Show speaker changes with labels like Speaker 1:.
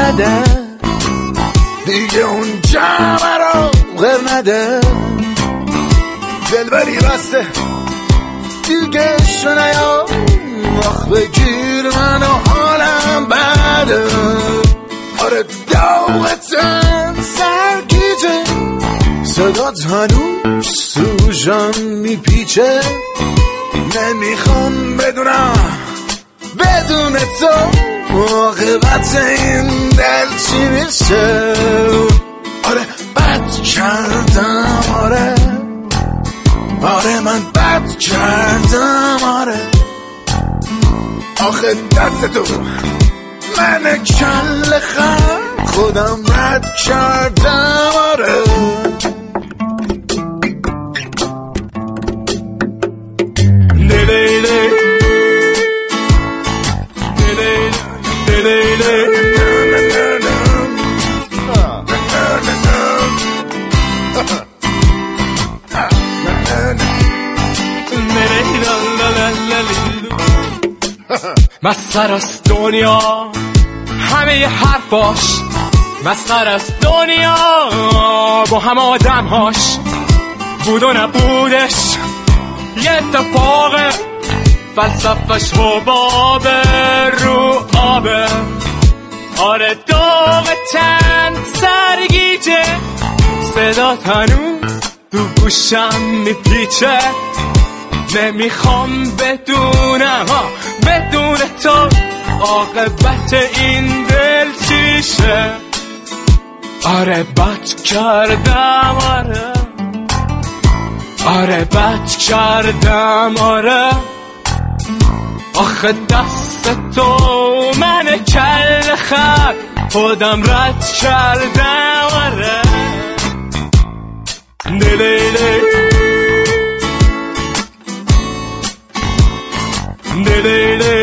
Speaker 1: نده، دیگه اون جمع رو غیر نده، دلبری بسته دیگه شنیا، آخ بگیر من و حالم بده. آره داغتن سرگیجه، صدات هنوز تو جان میپیچه، نمیخوام بدونم بدون تو عاقبت این دل چی میشه. آره بد کردم، آره من بد کردم، آره آخه دست تو من کل خر خودم رد کردم، آره
Speaker 2: مسخره است دنیا همه حرفاش، مسخره است دنیا با همه آدمهاش، بود و نبودش یه اتفاقه، فلسفش حبابه رو آبه. آره داغ تن سرگیجه، صدات هنوز تو گوشم میپیچه، نمیخوام بدونم بدون تو عاقبت این دل چیشه. آره بد کردم، آره بد کردم، آره آخه دست تو من کل خر خودم رد کردم، آره لیلی